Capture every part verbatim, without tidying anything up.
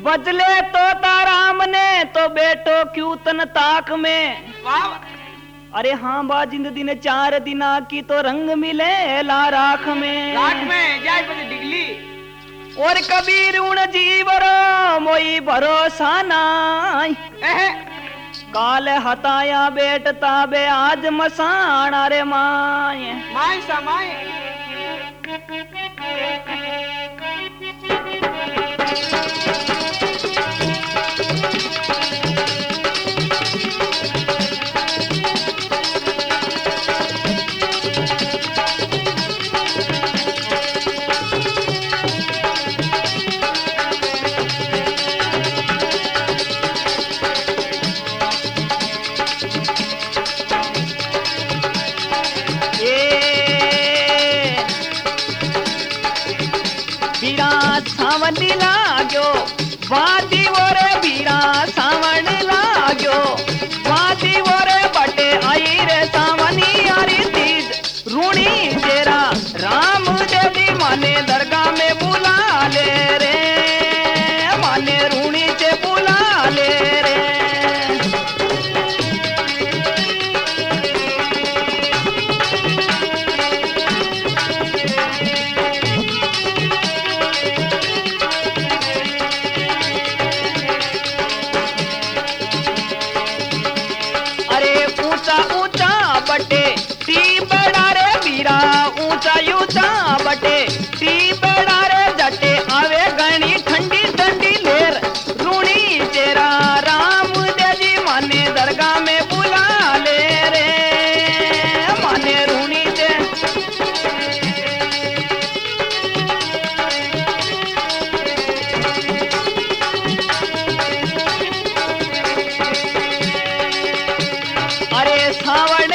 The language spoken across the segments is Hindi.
बजले तो ताराम ने तो बेटो क्यों तन ताक में। वाह अरे हाँ बा जिंद दिन चार दिना की तो रंग मिले ला राख में राख में जाय बजे डिगली। और कबीर उन जीवरो मोई भरोसा नाई काल हताया बेटता बे आज मसान रे माए माए समाए। सावन लाग्यो वादी वोरे बीरा सावन लाग्यो वादी वोरे बटे आई रे सावनी यारी तीज रूणी तेरा राम देवी माने दरगाह में बुला ले रे माने रूणी से बुला ले रे। बटे ती बड़ा रे वीरा ऊंचा ऊंचा बटे ती बड़ा रे जटे आवे घनी ठंडी ठंडी लेर रूणी तेरा राम देवी माने दरगाह में बुला ले रे माने रूणी ते। अरे सावन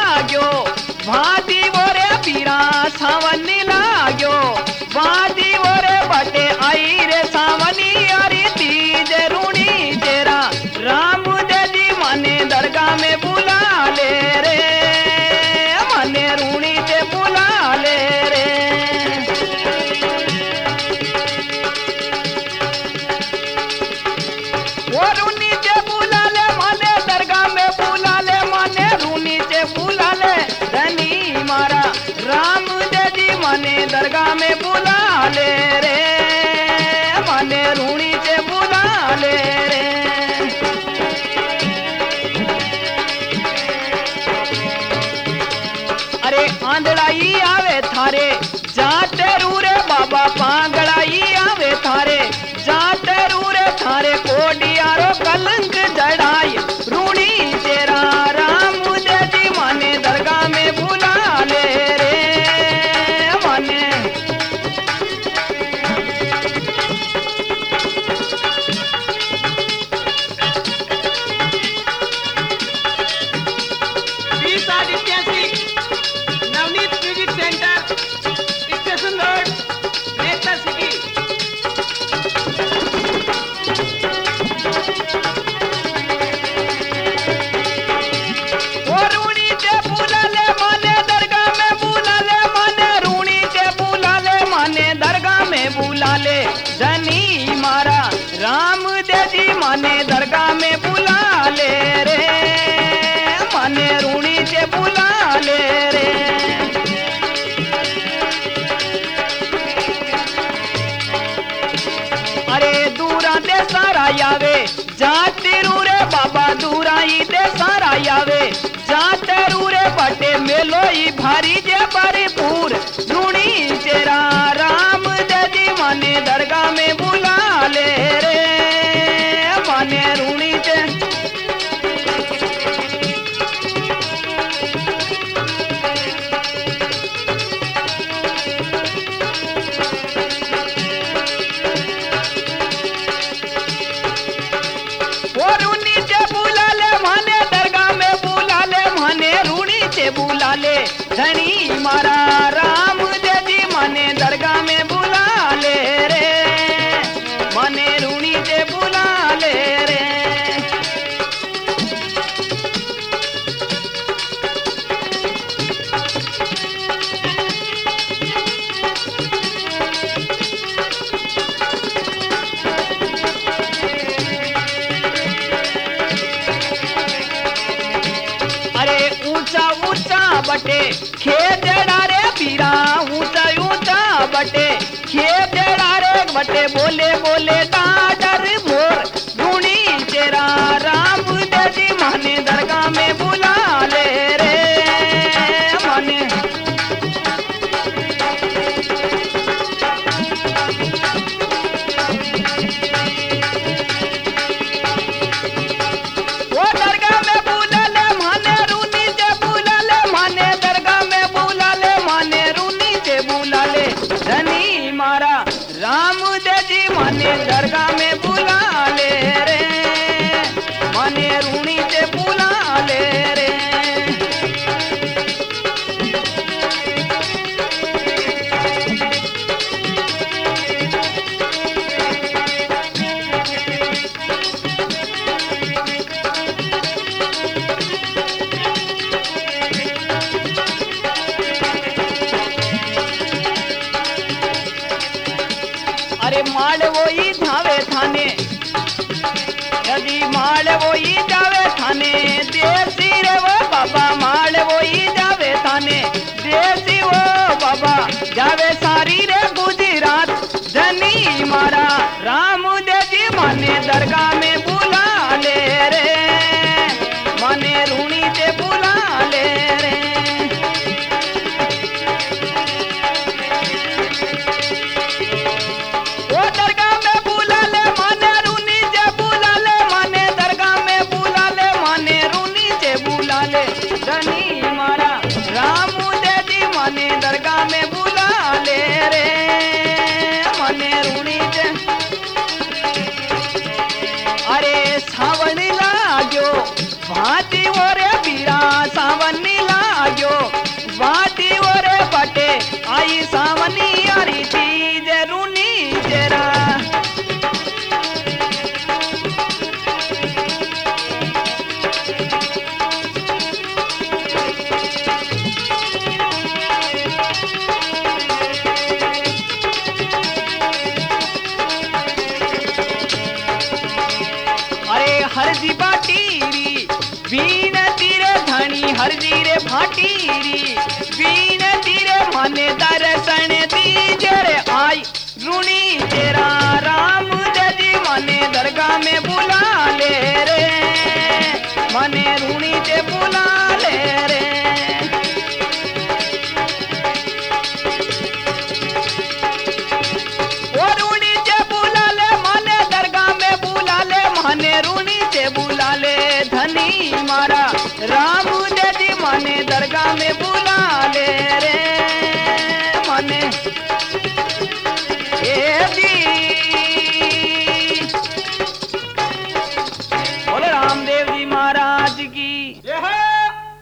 वादी वोरे पीरा सावन लाग्यो वादी वोरे बटे आई रे सावनी यारी तीज रूणी तेरा राम देवी माने दरगाह में बुला ले रे माने रूणी ते बुला ले रे। वो रूणी ते बुला ले माने दरगाह में बुला ले माने रूणी ते बुला ले धनी मारा राम देवी माने दरगाह में बुला ले रे माने रूणी से बुला ले रे। अरे आंधड़ाई आवे थारे जाते रूरे बाबा पांगड़ाई आवे थारे जाते रूरे थारे कोडियारो कलंक जड़ाई रूणी तेरा राम देवी माने दरगाह में बुला ले रे माने। बीस आठ इक्यासी Navneet music centre station road नेता सिटी। बुला ले धनी मारा राम देवी माने दरगाह में बुला ले रे माने रूणी से बुला ले रे। अरे दूरा दे सारा यावे जाते रूरे बाबा दूरा ही दे सारा यावे जाते रूरे बटे मेलोई भारी जे भरपूर रूणी तेरा राम माने दरगाह में बुला ले रे माने रूणी ते। वो रूणी से बुला ले माने दरगाह में बुला ले माने रूणी से बुला ले धनी मारा राम देवी माने दरगाह में बुला ले रे माने रूणी से बुला ले रे। खेदेड़ा रे बटे बोले बोले डाडर मोर रूणी तेरा राम जी माने दरगाह में बुला ले रे माने वो दरगाह में बुला ले माने रूनी से बुला ले माने दरगाह में बुला ले माने रूनी से बुला ले धनी मारा राम जी माने दरगाह में बुला ले रे माने रूनी से बुला ले रे अरे माड़ वही जावे थाने यदि माड़ वही जावे थाने देसी रे वो बाबा माड़ वही जावे थाने देसी वो बाबा जावे सारी रे गुजरात धनी मारा राम जी माने दरगाह में बुला ले रे माने रूणी से बुला ले रे वो दरगाह में बुला ले माने रूनी से बुला ले माने दरगाह में बुला ले माने रूनी से बुला ले धनी मारा राम जी माने दरगाह में बुला ले रे माने रूनी से अरे सावन लाग्यो भाती ओरे बीरा सावन लाग्यो भाती ओरे बटे आई सावनी यारी चीज रूनी तेरा अरे हरजी बाटीरी बीन तीरे धनी हरजी रे भाटीरी बीन तीरे माने दर्शन दीजे रे आई रूणी तेरा राम जी माने दरगाह में बुला ले रे माने रूणी से बुला ले रे वो रूणी से बुला ले माने दरगाह में बुला ले माने रूणी से बुला ले धनी मारा राम जी माने दरगाह में बुला